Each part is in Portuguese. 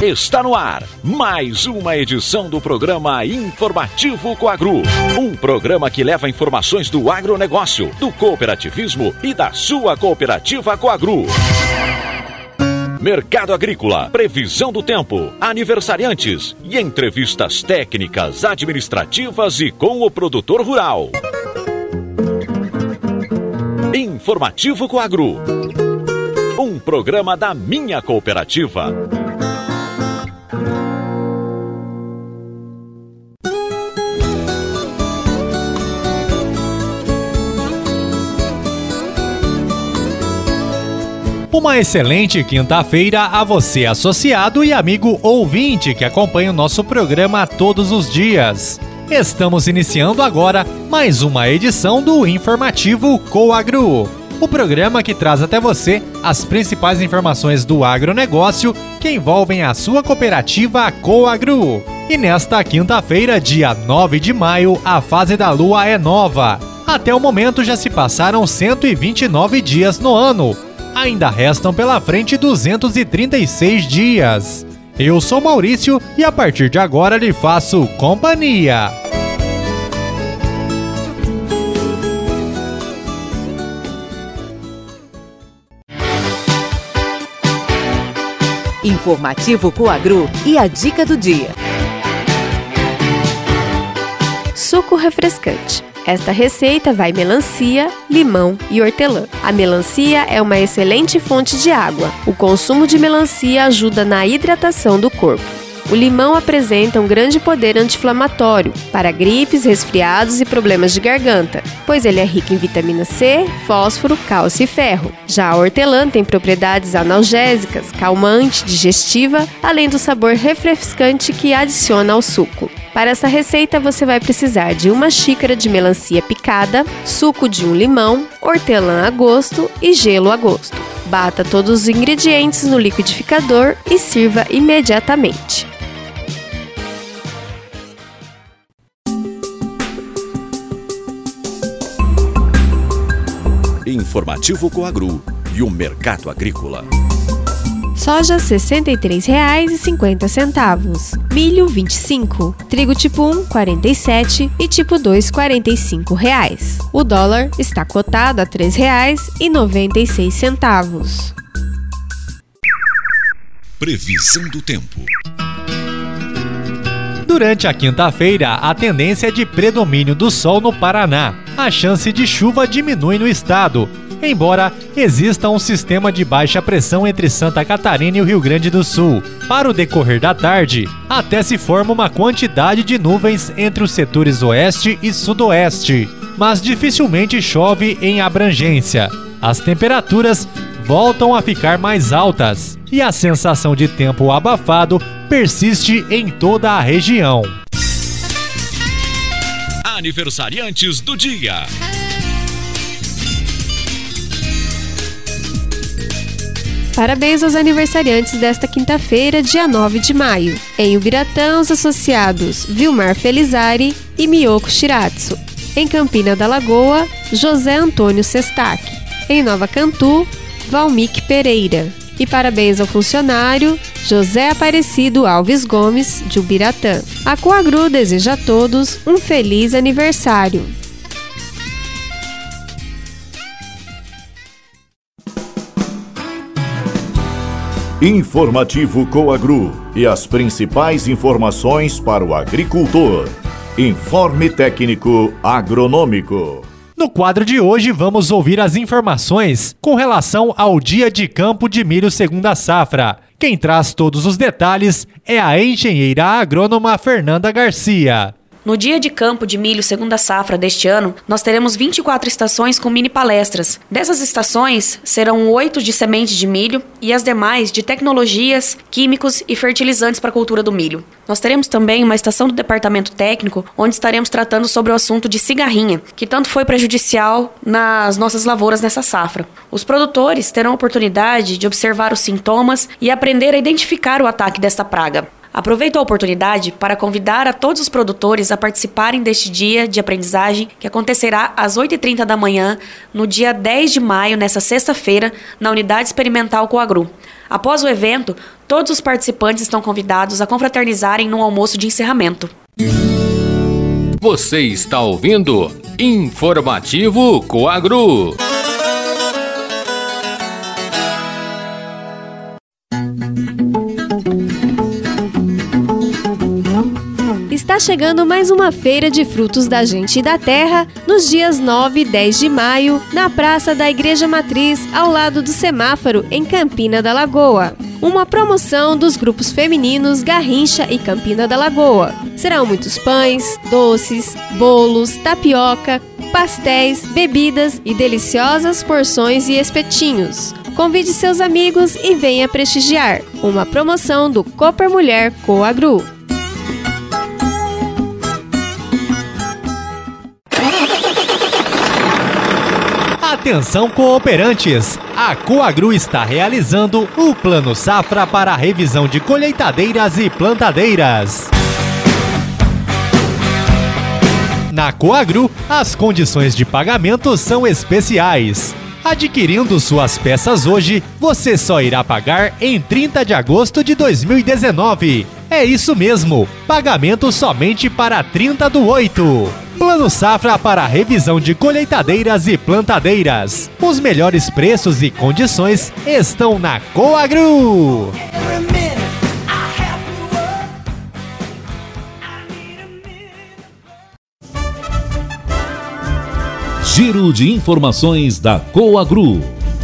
Está no ar mais uma edição do programa Informativo Coagro. Um programa que leva informações do agronegócio, do cooperativismo e da sua cooperativa Coagro. Mercado agrícola, previsão do tempo, aniversariantes e entrevistas técnicas, administrativas e com o produtor rural. Informativo Coagro. Um programa da minha cooperativa. Uma excelente quinta-feira a você, associado e amigo ouvinte que acompanha o nosso programa todos os dias. Estamos iniciando agora mais uma edição do Informativo Coagro, o programa que traz até você as principais informações do agronegócio que envolvem a sua cooperativa Coagro. E nesta quinta-feira, dia 9 de maio, a fase da lua é nova. Até o momento já se passaram 129 dias no ano. Ainda restam pela frente 236 dias. Eu sou Maurício e a partir de agora lhe faço companhia. Informativo Coagro e a dica do dia. Suco refrescante. Esta receita vai melancia, limão e hortelã. A melancia é uma excelente fonte de água. O consumo de melancia ajuda na hidratação do corpo. O limão apresenta um grande poder anti-inflamatório para gripes, resfriados e problemas de garganta, pois ele é rico em vitamina C, fósforo, cálcio e ferro. Já a hortelã tem propriedades analgésicas, calmante, digestiva, além do sabor refrescante que adiciona ao suco. Para essa receita você vai precisar de 1 xícara de melancia picada, suco de 1 limão, hortelã a gosto e gelo a gosto. Bata todos os ingredientes no liquidificador e sirva imediatamente. Informativo Coagro e o mercado agrícola. Soja R$ 63,50, milho R$ 25, trigo tipo 1 R$ 47 e tipo 2 R$ 45. O dólar está cotado a R$ 3,96. Previsão do tempo. Durante a quinta-feira, a tendência é de predomínio do sol no Paraná. A chance de chuva diminui no estado, embora exista um sistema de baixa pressão entre Santa Catarina e o Rio Grande do Sul. Para o decorrer da tarde, até se forma uma quantidade de nuvens entre os setores oeste e sudoeste, mas dificilmente chove em abrangência. As temperaturas voltam a ficar mais altas e a sensação de tempo abafado persiste em toda a região. Aniversariantes do dia. Parabéns aos aniversariantes desta quinta-feira, dia 9 de maio. Em Ubiratã, os associados Vilmar Felizari e Miyoko Shiratsu. Em Campina da Lagoa, José Antônio Sestac. Em Nova Cantu, Valmic Pereira. E parabéns ao funcionário José Aparecido Alves Gomes, de Ubiratã. A Coagro deseja a todos um feliz aniversário. Informativo Coagro e as principais informações para o agricultor. Informe técnico agronômico. No quadro de hoje vamos ouvir as informações com relação ao dia de campo de milho segunda safra. Quem traz todos os detalhes é a engenheira agrônoma Fernanda Garcia. No dia de campo de milho segunda safra deste ano, nós teremos 24 estações com mini palestras. Dessas estações, serão 8 de semente de milho e as demais de tecnologias, químicos e fertilizantes para a cultura do milho. Nós teremos também uma estação do departamento técnico, onde estaremos tratando sobre o assunto de cigarrinha, que tanto foi prejudicial nas nossas lavouras nessa safra. Os produtores terão a oportunidade de observar os sintomas e aprender a identificar o ataque desta praga. Aproveito a oportunidade para convidar a todos os produtores a participarem deste dia de aprendizagem que acontecerá às 8h30 da manhã, no dia 10 de maio, nesta sexta-feira, na Unidade Experimental Coagru. Após o evento, todos os participantes estão convidados a confraternizarem no almoço de encerramento. Você está ouvindo Informativo Coagru. Está chegando mais uma feira de frutos da gente e da terra, nos dias 9 e 10 de maio, na Praça da Igreja Matriz, ao lado do semáforo, em Campina da Lagoa. Uma promoção dos grupos femininos Garrincha e Campina da Lagoa. Serão muitos pães, doces, bolos, tapioca, pastéis, bebidas e deliciosas porções e espetinhos. Convide seus amigos e venha prestigiar. Uma promoção do Cooper Mulher Coagru. Atenção, cooperantes! A Coagru está realizando o Plano Safra para a revisão de colheitadeiras e plantadeiras. Na Coagru, as condições de pagamento são especiais. Adquirindo suas peças hoje, você só irá pagar em 30 de agosto de 2019. É isso mesmo, pagamento somente para 30/8. Plano Safra para revisão de colheitadeiras e plantadeiras. Os melhores preços e condições estão na Coagru. Giro de informações da Coagru.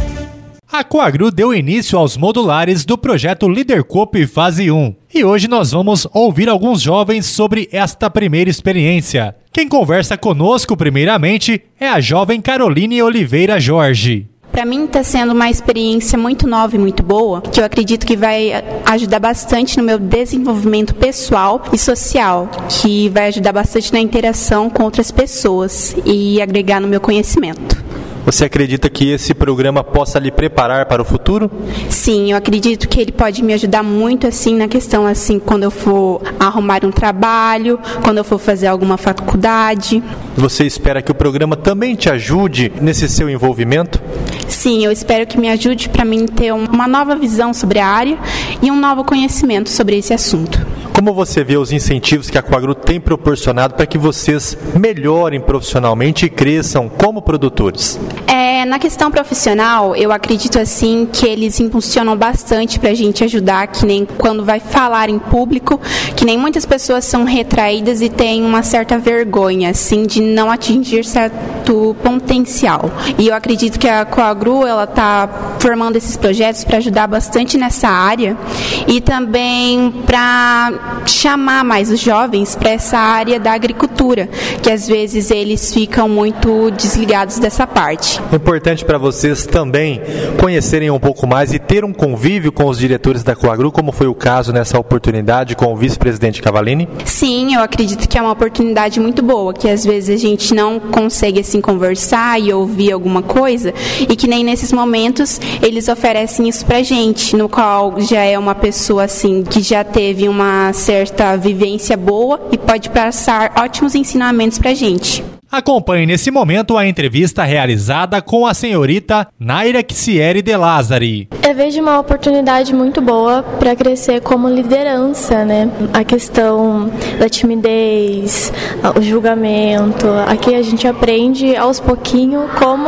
A Coagru deu início aos modulares do projeto Líder Coop Fase 1. E hoje nós vamos ouvir alguns jovens sobre esta primeira experiência. Quem conversa conosco primeiramente é a jovem Caroline Oliveira Jorge. Para mim está sendo uma experiência muito nova e muito boa, que eu acredito que vai ajudar bastante no meu desenvolvimento pessoal e social, que vai ajudar bastante na interação com outras pessoas e agregar no meu conhecimento. Você acredita que esse programa possa lhe preparar para o futuro? Sim, eu acredito que ele pode me ajudar muito assim na questão assim quando eu for arrumar um trabalho, quando eu for fazer alguma faculdade. Você espera que o programa também te ajude nesse seu envolvimento? Sim, eu espero que me ajude para mim ter uma nova visão sobre a área e um novo conhecimento sobre esse assunto. Como você vê os incentivos que a Coagru tem proporcionado para que vocês melhorem profissionalmente e cresçam como produtores? Na questão profissional, eu acredito assim que eles impulsionam bastante para a gente ajudar, que nem quando vai falar em público, que nem muitas pessoas são retraídas e têm uma certa vergonha, assim, de não atingir certo potencial. E eu acredito que a Coagru, ela está formando esses projetos para ajudar bastante nessa área e também para chamar mais os jovens para essa área da agricultura, que às vezes eles ficam muito desligados dessa parte. É importante para vocês também conhecerem um pouco mais e ter um convívio com os diretores da Coagru, como foi o caso nessa oportunidade com o vice-presidente Cavalini? Sim, eu acredito que é uma oportunidade muito boa, que às vezes a gente não consegue assim conversar e ouvir alguma coisa, e que nem nesses momentos eles oferecem isso pra gente, no qual já é uma pessoa assim que já teve uma certa vivência boa e pode passar ótimos ensinamentos pra gente. Acompanhe nesse momento a entrevista realizada com a senhorita Naira Xieri de Lázari. Eu vejo uma oportunidade muito boa para crescer como liderança, né? A questão da timidez, o julgamento. Aqui a gente aprende aos pouquinhos como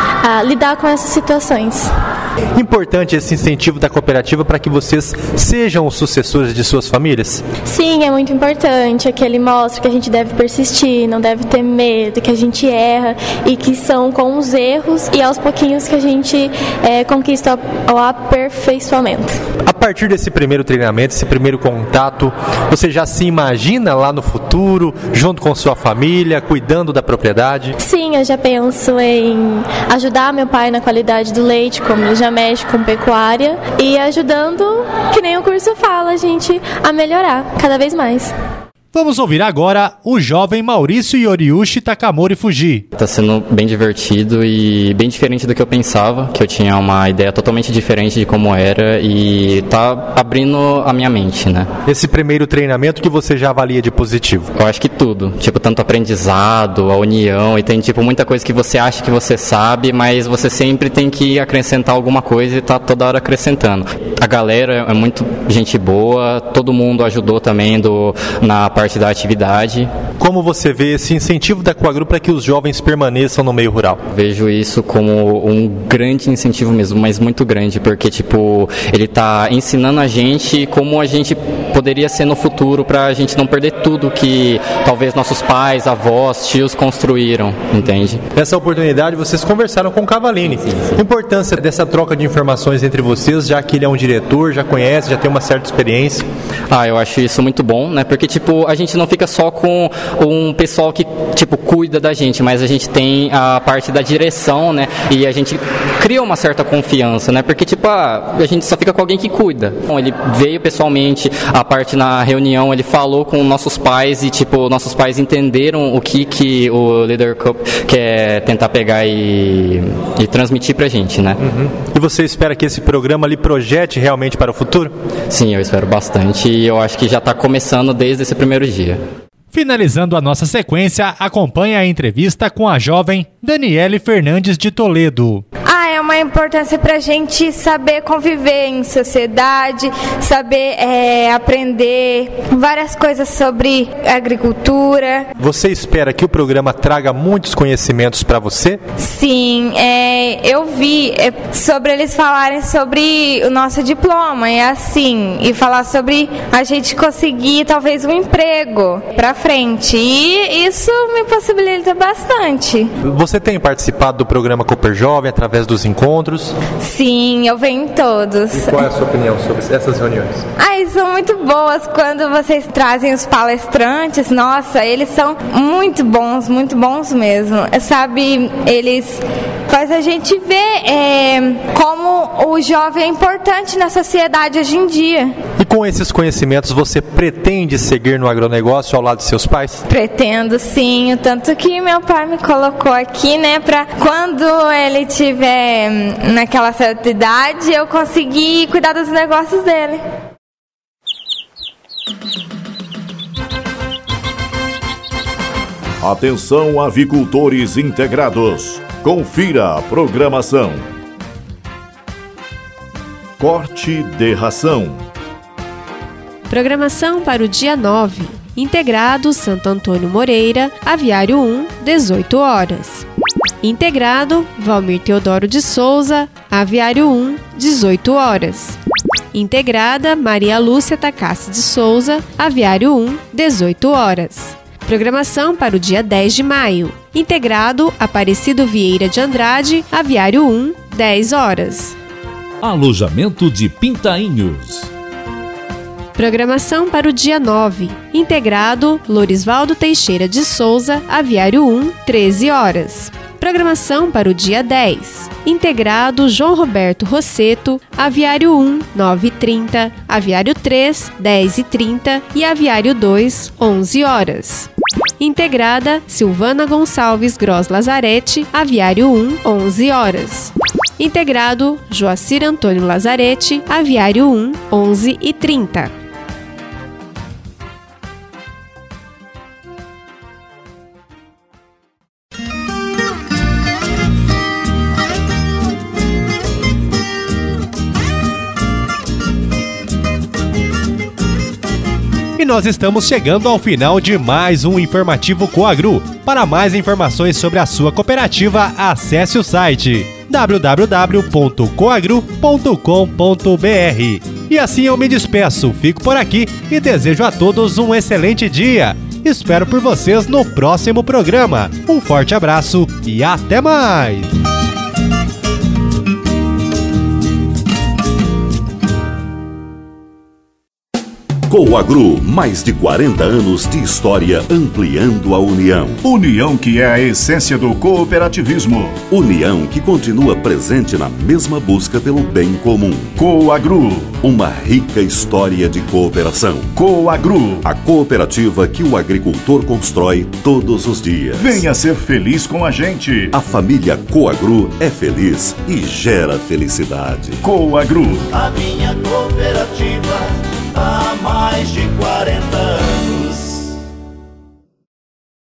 lidar com essas situações. Importante esse incentivo da cooperativa para que vocês sejam os sucessores de suas famílias? Sim, é muito importante. Aqui ele mostra que a gente deve persistir, não deve ter medo, que a gente erra e que são com os erros e aos pouquinhos que a gente conquista o aperfeiçoamento. A partir desse primeiro treinamento, esse primeiro contato, você já se imagina lá no futuro, junto com sua família, cuidando da propriedade? Sim, eu já penso em ajudar meu pai na qualidade do leite, como ele já mexe com pecuária, e ajudando, que nem o curso fala, a gente a melhorar cada vez mais. Vamos ouvir agora o jovem Maurício Yoriushi Takamori Fuji. Tá sendo bem divertido e bem diferente do que eu pensava, que eu tinha uma ideia totalmente diferente de como era e tá abrindo a minha mente, né? Esse primeiro treinamento que você já avalia de positivo? Eu acho que tudo, tipo, tanto aprendizado, a união, e tem tipo muita coisa que você acha que você sabe, mas você sempre tem que acrescentar alguma coisa e tá toda hora acrescentando. A galera é muito gente boa, todo mundo ajudou também na parte da atividade. Como você vê esse incentivo da Coagru para que os jovens permaneçam no meio rural? Vejo isso como um grande incentivo mesmo, mas muito grande, porque tipo, ele está ensinando a gente como a gente poderia ser no futuro para a gente não perder tudo que talvez nossos pais, avós, tios construíram, entende? Nessa oportunidade vocês conversaram com o Cavalini. Sim. A importância dessa troca de informações entre vocês, já que ele é um diretor, já conhece, já tem uma certa experiência. Eu acho isso muito bom, né? Porque tipo, a gente não fica só com um pessoal que tipo cuida da gente, mas a gente tem a parte da direção, né? E a gente cria uma certa confiança, né? Porque tipo, a gente só fica com alguém que cuida. Então, ele veio pessoalmente, a parte na reunião, ele falou com nossos pais e tipo, nossos pais entenderam o que o Leader Cup quer tentar pegar e transmitir pra gente, né? E você espera que esse programa lhe projete realmente para o futuro? Sim, eu espero bastante e eu acho que já está começando desde esse primeiro dia. Finalizando a nossa sequência, acompanhe a entrevista com a jovem Daniele Fernandes de Toledo. É uma importância para a gente saber conviver em sociedade, saber aprender várias coisas sobre agricultura. Você espera que o programa traga muitos conhecimentos para você? Sim, eu vi sobre eles falarem sobre o nosso diploma e falar sobre a gente conseguir talvez um emprego para frente, e isso me possibilita bastante. Você tem participado do programa Cooper Jovem através dos encontros? Sim, eu venho em todos. E qual é a sua opinião sobre essas reuniões? São muito boas quando vocês trazem os palestrantes. Nossa, eles são muito bons mesmo. Sabe, eles fazem a gente ver como o jovem é importante na sociedade hoje em dia. E com esses conhecimentos, você pretende seguir no agronegócio ao lado de seus pais? Pretendo, sim. Tanto que meu pai me colocou aqui, né, pra quando ele tiver naquela certa idade, eu conseguir cuidar dos negócios dele. Atenção, avicultores integrados. Confira a programação. Corte de ração. Programação para o dia 9. Integrado Santo Antônio Moreira, Aviário 1, 18 horas. Integrado Valmir Teodoro de Souza, Aviário 1, 18 horas. Integrada Maria Lúcia Takassi de Souza, Aviário 1, 18 horas. Programação para o dia 10 de maio. Integrado Aparecido Vieira de Andrade, Aviário 1, 10 horas. Alojamento de Pintainhos. Programação para o dia 9. Integrado Lorisvaldo Teixeira de Souza, Aviário 1, 13 horas. Programação para o dia 10. Integrado João Roberto Rosseto, Aviário 1, 9h30, Aviário 3, 10h30 e Aviário 2, 11 horas. Integrada Silvana Gonçalves Gross Lazarete, Aviário 1, 11 horas. Integrado Joacir Antônio Lazarete, Aviário 1, 11h30. E nós estamos chegando ao final de mais um Informativo Coagru. Para mais informações sobre a sua cooperativa, acesse o site www.coagru.com.br. E assim eu me despeço, fico por aqui e desejo a todos um excelente dia. Espero por vocês no próximo programa. Um forte abraço e até mais! Coagru, mais de 40 anos de história ampliando a união. União que é a essência do cooperativismo. União que continua presente na mesma busca pelo bem comum. Coagru, uma rica história de cooperação. Coagru, a cooperativa que o agricultor constrói todos os dias. Venha ser feliz com a gente. A família Coagru é feliz e gera felicidade. Coagru, a minha cooperativa há mais de 40 anos.